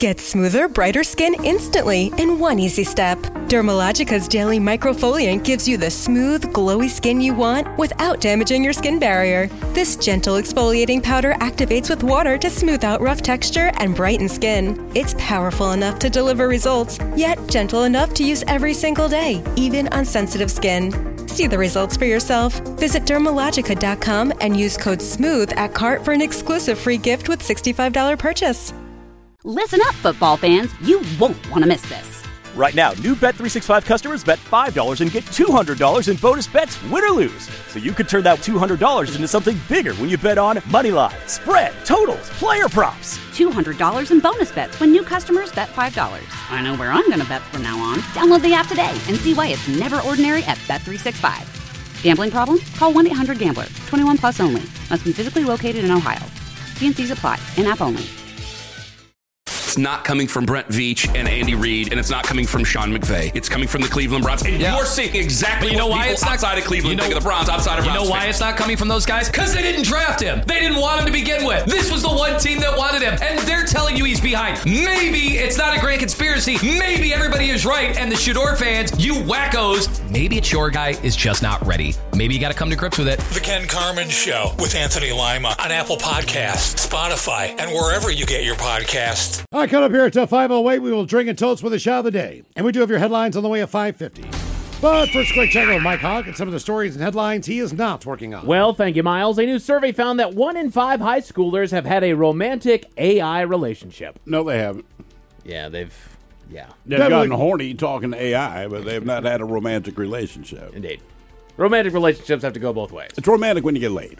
Get smoother, brighter skin instantly in one easy step. Dermalogica's daily microfoliant gives you the smooth, glowy skin you want without damaging your skin barrier. This gentle exfoliating powder activates with water to smooth out rough texture and brighten skin. It's powerful enough to deliver results, yet gentle enough to use every single day, even on sensitive skin. See the results for yourself. Visit Dermalogica.com and use code SMOOTH at cart for an exclusive free gift with $65 purchase. Listen up, football fans. You won't want to miss this. Right now, new Bet365 customers bet $5 and get $200 in bonus bets, win or lose. So you could turn that $200 into something bigger when you bet on moneyline, spread, totals, player props. $200 in bonus bets when new customers bet $5. I know where I'm going to bet from now on. Download the app today and see why it's never ordinary at Bet365. Gambling problem? Call 1-800-GAMBLER. 21 plus only. Must be physically located in Ohio. T&Cs apply. In-app only. It's not coming from Brent Veach and Andy Reid, and it's not coming from Sean McVay. It's coming from the Cleveland Browns. And you're seeing exactly why it's not outside of Cleveland think of the Browns outside of Browns. You know why it's not coming from those guys? Because they didn't draft him. They didn't want him to begin with. This was the one team that wanted him, and they're telling you he's behind. Maybe it's not a grand conspiracy. Maybe everybody is right, and the Shador fans, you wackos, maybe it's your guy is just not ready. Maybe you got to come to grips with it. The Ken Carman Show with Anthony Lima on Apple Podcasts, Spotify, and wherever you get your podcasts. All right, coming up here at 5:08, we will drink and toast with a shot of the day. And we do have your headlines on the way at 5:50. But first, a quick check with Mike Hawk and some of the stories and headlines he is not working on. Well, thank you, Miles. A new survey found that 1 in 5 high schoolers have had a romantic AI relationship. No, they haven't. Yeah, they've gotten horny talking to AI, but they've not had a romantic relationship. Indeed. Romantic relationships have to go both ways. It's romantic when you get laid.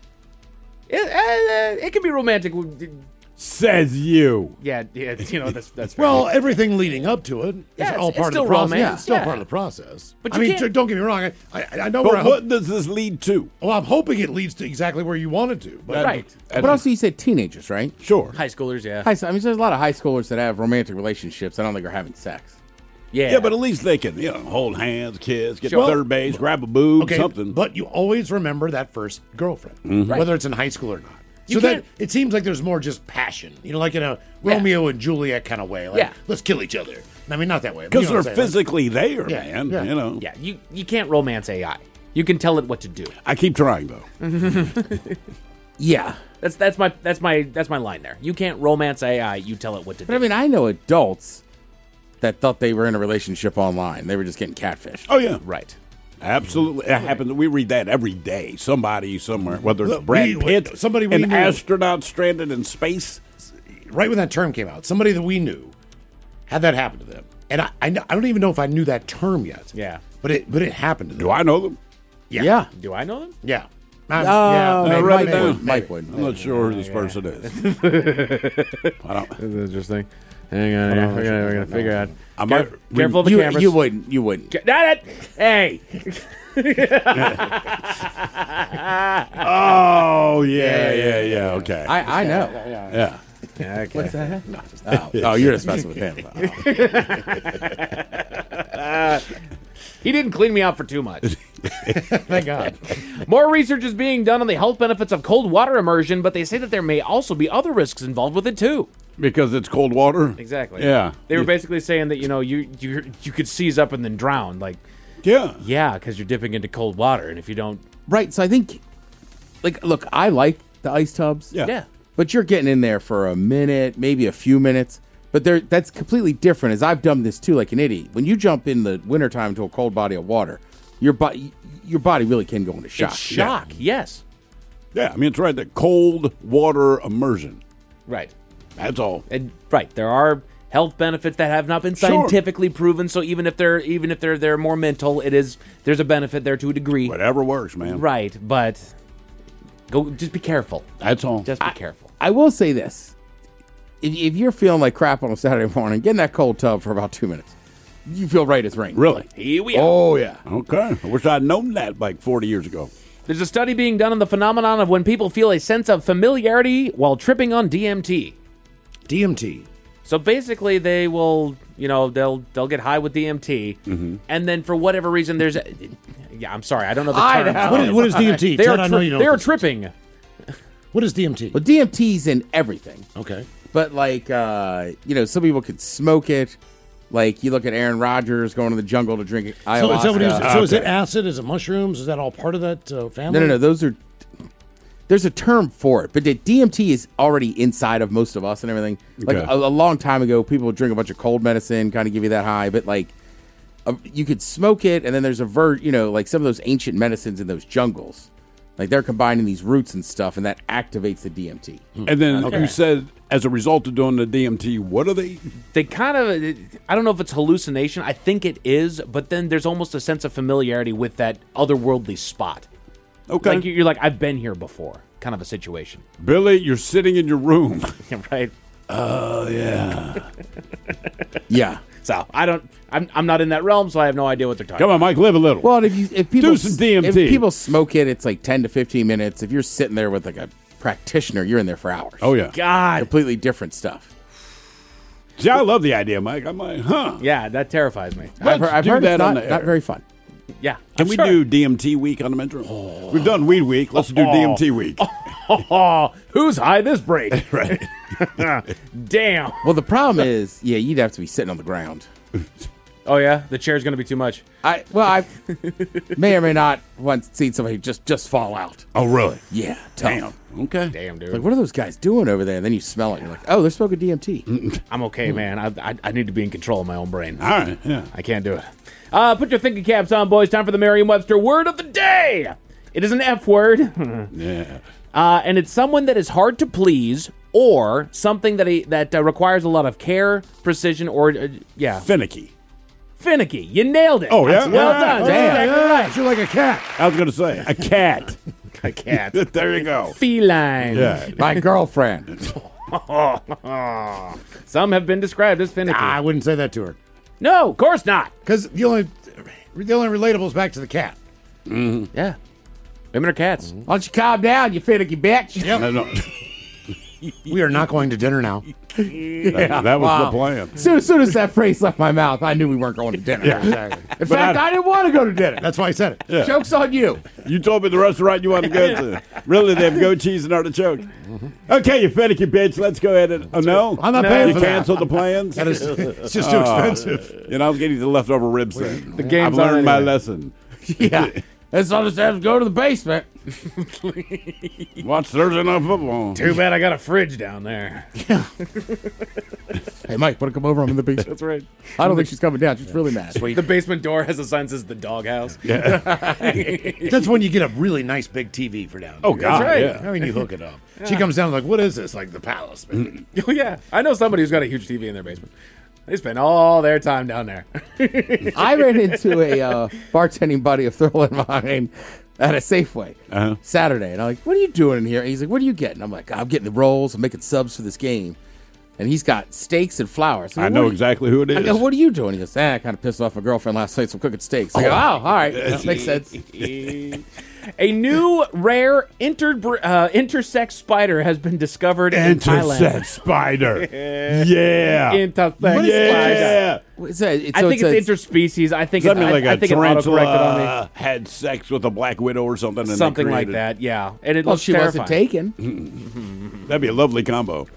It can be romantic. Says you. Yeah, that's fair. Well, everything leading up to it is all part of the process. Romance. Yeah, it's still part of the process. But I mean, don't get me wrong. I know but what does this lead to? Well, I'm hoping it leads to exactly where you want it to. But right. But also, you said teenagers, right? Sure. High schoolers, yeah. I mean, there's a lot of high schoolers that have romantic relationships. I don't think are having sex. Yeah, but at least they can, hold hands, kiss, get to third base, grab a boob, something. But you always remember that first girlfriend, Right. whether it's in high school or not. So that it seems like there's more just passion, like in a Romeo and Juliet kind of way. Like, let's kill each other. I mean, not that way. Because they're physically there, man. Yeah. Yeah, you can't romance AI. You can tell it what to do. I keep trying, though. Yeah. That's my line there. You can't romance AI. You tell it what to do. But I mean, I know adults that thought they were in a relationship online. They were just getting catfished. Oh, yeah. Right. Absolutely. It happens. We read that every day. Somebody somewhere, whether it's Brad Pitt, an astronaut stranded in space. Right when that term came out, somebody that we knew had that happen to them. And I don't even know if I knew that term yet. Yeah. But it happened to them. Do I know them? Yeah. Do I know them? Yeah. Mike would. I'm not sure who this person is. I don't. This is interesting. Hang on here. We're going to figure out. Careful of the cameras. You wouldn't. Hey! Oh, yeah. Okay. I know. Yeah. Okay. What's that? Oh, you're just messing with him. He didn't clean me out for too much. Thank God. More research is being done on the health benefits of cold water immersion, but they say that there may also be other risks involved with it, too. Because it's cold water? Exactly. Yeah. They were basically saying that, you could seize up and then drown. Like, yeah, because you're dipping into cold water, and if you don't... Right, so I think, look, I like the ice tubs. Yeah. But you're getting in there for a minute, maybe a few minutes. But that's completely different, as I've done this, too, like an idiot. When you jump in the wintertime into a cold body of water, your body really can go into shock. It's shock, yes. Yeah, I mean, it's right, the cold water immersion. Right. That's all. And right, there are health benefits that have not been scientifically proven. So even if they're more mental, there's a benefit there to a degree. Whatever works, man. Right, but just be careful. That's all. Just be careful. I will say this: if you're feeling like crap on a Saturday morning, get in that cold tub for about 2 minutes. You feel right as rain. Really? Here we are. Oh yeah. Okay. I wish I'd known that like 40 years ago. There's a study being done on the phenomenon of when people feel a sense of familiarity while tripping on DMT. DMT. So basically, they will, they'll get high with DMT, and then for whatever reason, there's I'm sorry, I don't know the term. What is DMT? They are tripping. What is DMT? Well, DMT's in everything. Okay. But like, some people could smoke it. Like you look at Aaron Rodgers going to the jungle to drink ayahuasca. So is it acid? Is it mushrooms? Is that all part of that family? No. There's a term for it, but the DMT is already inside of most of us and everything. Like a long time ago, people would drink a bunch of cold medicine, kind of give you that high. But like, you could smoke it, and then there's like some of those ancient medicines in those jungles. Like they're combining these roots and stuff, and that activates the DMT. And then you said, as a result of doing the DMT, what are they? They kind of, I don't know if it's hallucination. I think it is, but then there's almost a sense of familiarity with that otherworldly spot. Okay. Like you're like, I've been here before, kind of a situation. Billy, you're sitting in your room. Right? Oh, yeah. Yeah. So I'm not in that realm, so I have no idea what they're talking about. Come on, Mike, live a little. Well, if people do some DMT. If people smoke it, it's like 10 to 15 minutes. If you're sitting there with like a practitioner, you're in there for hours. Oh, yeah. God. Completely different stuff. See, I love the idea, Mike. I'm like, Yeah, that terrifies me. I've heard that it's on the air. not very fun. Yeah. Can we do DMT week on the Metro? We've done Weed Week. Let's do DMT week. Who's high this break? Right. Damn. Well, the problem is, you'd have to be sitting on the ground. Oh, yeah? The chair's going to be too much. I may or may not once seen somebody just fall out. Oh, really? Yeah. Tough. Damn. Okay. Damn, dude. Like, what are those guys doing over there? And then you smell it. And you're like, oh, they're smoking DMT. I'm okay, man. I need to be in control of my own brain. All right. Yeah. I can't do it. Put your thinking caps on, boys. Time for the Merriam-Webster word of the day. It is an F word. Yeah. And it's someone that is hard to please or something that requires a lot of care, precision, or, Finicky. Finicky. You nailed it. Oh, yeah? Well done. Damn. Exactly right. You're like a cat. I was going to say, a cat. A cat. There you go. Feline. Yeah. My girlfriend. Some have been described as finicky. I wouldn't say that to her. No, of course not. Because the only relatable is back to the cat. Mm-hmm. Yeah. Women are cats. Why don't you calm down, you finicky bitch? Yep. No. We are not going to dinner now. That was the plan. As soon as that phrase left my mouth, I knew we weren't going to dinner. Yeah, exactly. In fact, I didn't want to go to dinner. That's why I said it. Yeah. Joke's on you. You told me the restaurant you wanted to go to. Really, they have goat cheese and artichoke. Okay, you finicky bitch. Let's go ahead and... Oh, no? I'm not paying You for that. canceled the plans? It's just too expensive. I was getting the leftover ribs then. The game's I've learned on my anyway. lesson. Yeah. Let's all just have to go to the basement. Watch Thursday Night Football. Too bad I got a fridge down there. Hey, Mike, want to come over? I'm in the basement. That's right. I don't think she's coming down. She's really mad. The basement door has a sign that says the doghouse. Yeah. That's when you get a really nice big TV for down there. Oh, God, right. yeah. I mean, you hook it up. She comes down like, what is this? Like the palace, man. Oh, yeah. I know somebody who's got a huge TV in their basement. They spend all their time down there. I ran into a bartending buddy of Thrill and mine at a Safeway Saturday. And I'm like, what are you doing in here? And he's like, what are you getting? I'm like, I'm getting the rolls. I'm making subs for this game. And he's got steaks and flowers. I know exactly who it is. I go, what are you doing? He goes, I kind of pissed off my girlfriend last night, so I'm cooking steaks. I go, all right. That makes sense. A new rare intersex spider has been discovered in Thailand. Intersex spider. Yeah. Intersex spider. Yeah. What's that? I think it's interspecies. I think Does that mean like I a think it auto-corrected on me. tarantula had sex with a black widow or something? And Something they like created- that, yeah. And it Well, looks she terrifying. wasn't taken. That'd be a lovely combo.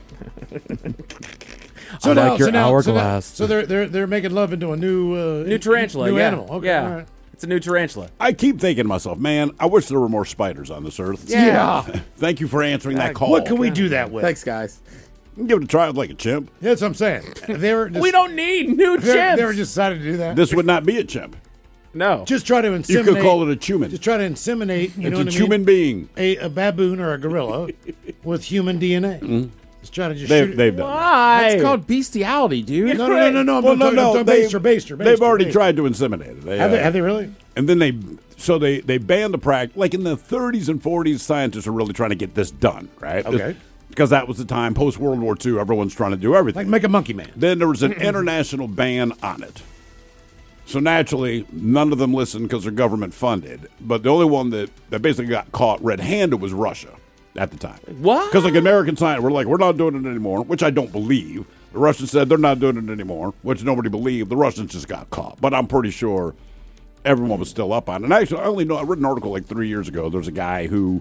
So like your hourglass. So they're making love into a new tarantula, new yeah. animal. Okay, Yeah. all right. It's a new tarantula. I keep thinking to myself, man, I wish there were more spiders on this earth. Yeah. Thank you for answering that call. What can we do that with? Thanks, guys. Give it a try with like a chimp. Yeah, that's what I'm saying. We don't need new chimps. They were just decided to do that. This would not be a chimp. No. Just try to You inseminate. could call it a human. Just try to inseminate. You It's know a what I human mean? being. A baboon or a gorilla with human DNA. Mm-hmm. Just try to just shoot. They've done that. Why? That's called bestiality, dude. No. I'm Well, talking they've baster. They've already tried to inseminate it. Have they really? And then they banned the practice. Like in the 30s and 40s, scientists are really trying to get this done, right? Okay. Because that was the time post World War II. Everyone's trying to do everything. Like make a monkey man. Then there was an international ban on it. So naturally, none of them listened because they're government funded. But the only one that basically got caught red-handed was Russia at the time. What? Because like American scientists were like, we're not doing it anymore, which I don't believe. The Russians said they're not doing it anymore, which nobody believed. The Russians just got caught. But I'm pretty sure everyone was still up on it. And actually, I read an article like 3 years ago. There's a guy who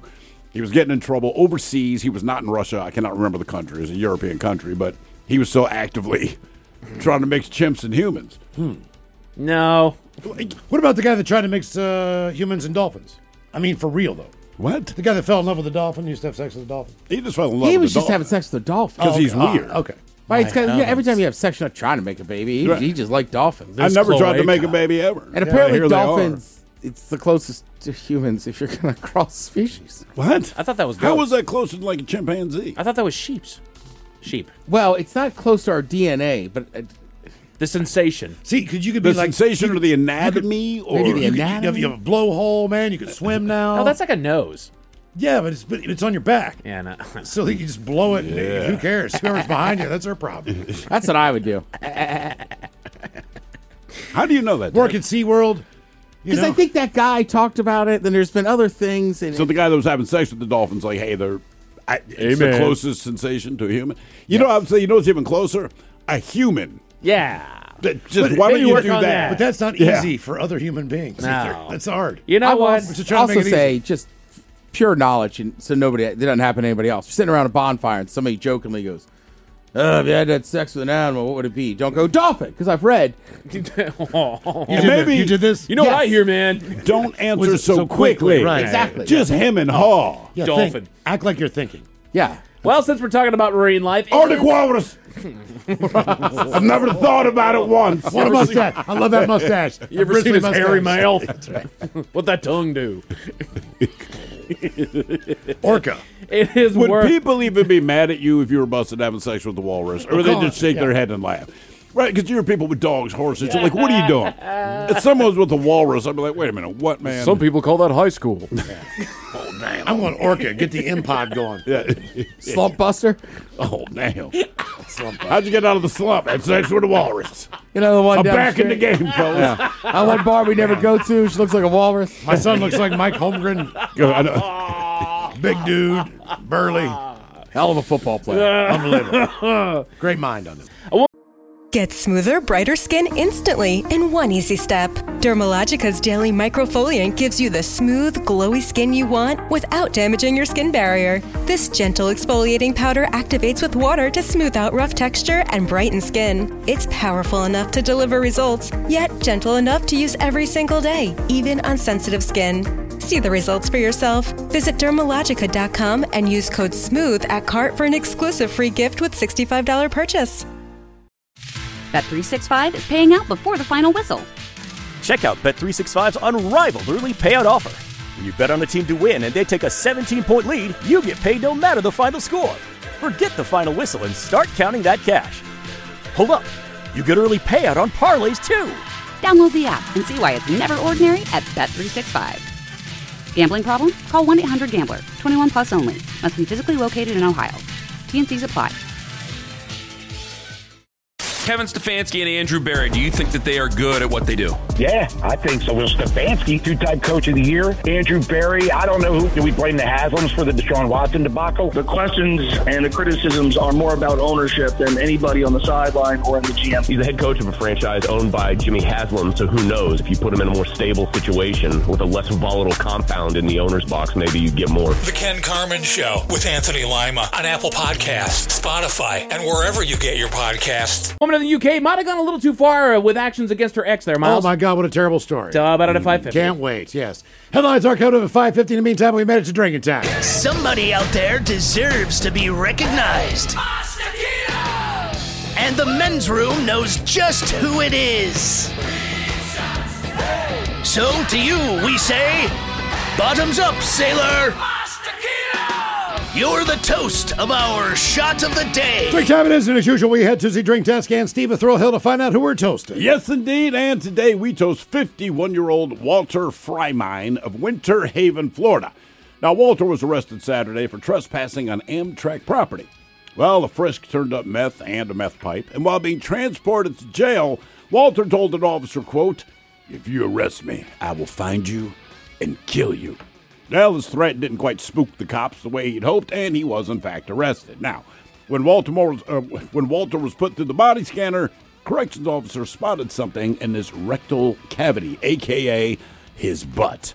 He was getting in trouble overseas. He was not in Russia. I cannot remember the country. It was a European country, but he was so actively trying to mix chimps and humans. No. What about the guy that tried to mix humans and dolphins? I mean, for real, though. What? The guy that fell in love with a dolphin, used to have sex with a dolphin? He just fell in love He with was the just dolphin. having sex with a dolphin. Because he's weird. Okay. Right, it's every time you have sex, you're not trying to make a baby. He just liked dolphins. I never tried to make a baby ever. And apparently here they are. dolphins, it's the closest to humans if you're going to cross species. What? I thought that was How goats. was that closer to like a chimpanzee? I thought that was sheep. Well, it's not close to our DNA, but The sensation. See, because you could The be like sensation or the anatomy? Or maybe the you anatomy. have a blowhole, man. You can swim now. Oh, that's like a nose. yeah, but it's on your back. Yeah, no. So you just blow it. And who cares? Whoever's behind you, that's their problem. That's what I would do. How do you know that? Work at SeaWorld. Because I think that guy talked about it. Then there's been other things. And So the guy that was having sex with the dolphins, like, hey, it's the man. closest sensation to a human. You know, I would say, you know what's even closer? A human. Yeah. Just why don't maybe you work do on that? But that's not Yeah. easy for other human beings. No. either. That's hard. You know I what? will Just trying to also make it say just pure knowledge, and so it doesn't happen to anybody else. You're sitting around a bonfire, and somebody jokingly goes, if you had sex with an animal, what would it be? Don't go dolphin, because I've read. Maybe you did this. You know what I Yes. hear, man? don't answer Was it so quickly. right? Exactly. Just him and haw. Yeah, Dolphin. think. Act like you're thinking. Yeah. Well, since we're talking about marine life, Arctic walrus. I've never thought about it once. What a mustache! I love that mustache. you ever seen his hairy mouth? What'd that tongue do? Orca. It is Would worth. people even be mad at you if you were busted having sex with the walrus? Or would they just shake their head and laugh? Right, because you're people with dogs, horses. You're like, what are you doing? If someone was with a walrus, I'd be like, wait a minute, what, man? Some people call that high school. I'm going orca. Get the impod going. Yeah. Slump buster. Oh, damn. How'd you get out of the slump? Had sex with a walrus. You know the one I'm down back in the street? game, fellas. That one bar we never go to. She looks like a walrus. My son looks like Mike Holmgren. I know. Big dude, burly, Hell of a football player. unbelievable. Great mind on this. Get smoother, brighter skin instantly in one easy step. Dermalogica's Daily Microfoliant gives you the smooth, glowy skin you want without damaging your skin barrier. This gentle exfoliating powder activates with water to smooth out rough texture and brighten skin. It's powerful enough to deliver results, yet gentle enough to use every single day, even on sensitive skin. See the results for yourself. Visit Dermalogica.com and use code SMOOTH at cart for an exclusive free gift with $65 purchase. Bet365 is paying out before the final whistle. Check out Bet365's unrivaled early payout offer. When you bet on a team to win and they take a 17-point lead, you get paid no matter the final score. Forget the final whistle and start counting that cash. Hold up. You get early payout on parlays, too. Download the app and see why it's never ordinary at Bet365. Gambling problem? Call 1-800-GAMBLER. 21 plus only. Must be physically located in Ohio. T&Cs apply. Kevin Stefanski and Andrew Berry, do you think that they are good at what they do? Yeah, I think so. Will Stefanski, two-time coach of the year. Andrew Berry, I don't know who. Do we blame the Haslams for the Deshaun Watson debacle? The questions and the criticisms are more about ownership than anybody on the sideline or in the GM. He's the head coach of a franchise owned by Jimmy Haslam, so who knows? If you put him in a more stable situation with a less volatile compound in the owner's box, maybe you'd get more. The Ken Carmen Show with Anthony Lima on Apple Podcasts, Spotify, and wherever you get your podcasts. Woman in the UK might have gone a little too far with actions against her ex there, Miles. Oh, my God, what a terrible story. About it at 5:50. Can't wait, yes. Headlines are coming up at 5:50. In the meantime, we made it to drinking time. Somebody out there deserves to be recognized. And the men's room knows just who it is. So to you, we say, bottoms up, sailor. You're the toast of our shot of the day. Drink time it is, and as usual, we head to the drink desk and Steve Thrill Hill to find out who we're toasting. Yes, indeed. And today we toast 51-year-old Walter Freimine of Winter Haven, Florida. Now, Walter was arrested Saturday for trespassing on Amtrak property. Well, the frisk turned up meth and a meth pipe, and while being transported to jail, Walter told an officer, quote, "If you arrest me, I will find you and kill you." Well, his threat didn't quite spook the cops the way he'd hoped, and he was, in fact, arrested. Now, when Walter was put through the body scanner, corrections officer spotted something in his rectal cavity, a.k.a. his butt.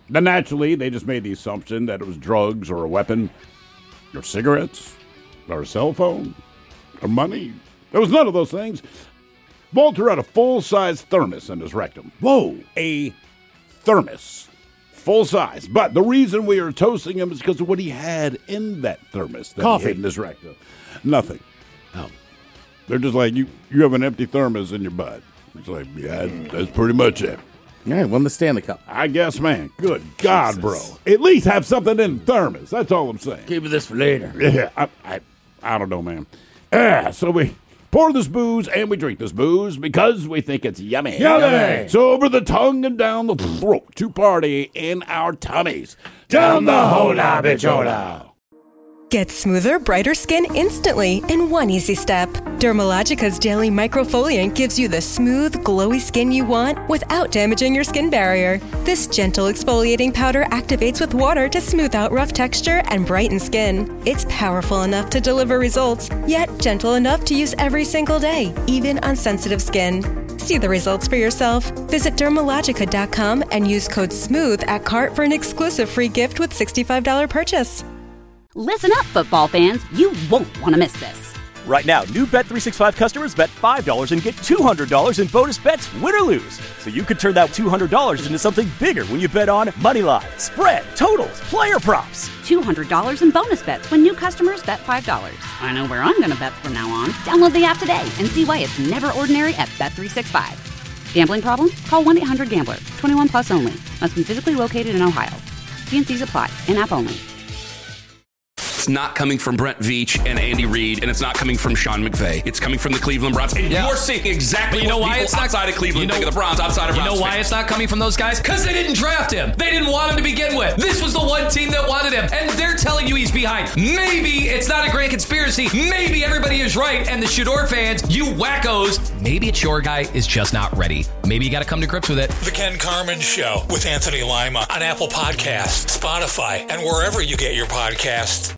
Then naturally, they just made the assumption that it was drugs or a weapon or cigarettes or a cell phone or money. There was none of those things. Walter had a full-size thermos in his rectum. Whoa, a thermos. Full size. But the reason we are toasting him is because of what he had in that thermos. That Coffee. He had in his rectum. Nothing. Oh. They're just like, you have an empty thermos in your butt. It's like, yeah, that's pretty much it. Yeah, won the Stanley Cup. I guess, man. Good God, bro. At least have something in the thermos. That's all I'm saying. Keep this for later. Yeah, I don't know, man. So we pour this booze and we drink this booze because we think it's yummy. Yummy! So over the tongue and down the throat to party in our tummies. Down the hola bichola. Get smoother, brighter skin instantly in one easy step. Dermalogica's Daily Microfoliant gives you the smooth, glowy skin you want without damaging your skin barrier. This gentle exfoliating powder activates with water to smooth out rough texture and brighten skin. It's powerful enough to deliver results, yet gentle enough to use every single day, even on sensitive skin. See the results for yourself. Visit Dermalogica.com and use code SMOOTH at cart for an exclusive free gift with $65 purchase. Listen up, football fans. You won't want to miss this. Right now, new Bet365 customers bet $5 and get $200 in bonus bets, win or lose. So you could turn that $200 into something bigger when you bet on money line, spread, totals, player props. $200 in bonus bets when new customers bet $5. I know where I'm going to bet from now on. Download the app today and see why it's never ordinary at Bet365. Gambling problem? Call 1-800-GAMBLER. 21 plus only. Must be physically located in Ohio. T&Cs apply. In-app only. It's not coming from Brent Veach and Andy Reid, and it's not coming from Sean McVay. It's coming from the Cleveland Browns. And you're seeing exactly what people outside of Cleveland think of the Browns, outside of Browns. You know why fans. it's not coming from those guys? Because they didn't draft him. They didn't want him to begin with. This was the one team that wanted him, and they're telling you he's behind. Maybe it's not a grand conspiracy. Maybe everybody is right, and the Shador fans, you wackos, maybe it's your guy is just not ready. Maybe you got to come to grips with it. The Ken Carman Show with Anthony Lima on Apple Podcasts, Spotify, and wherever you get your podcasts.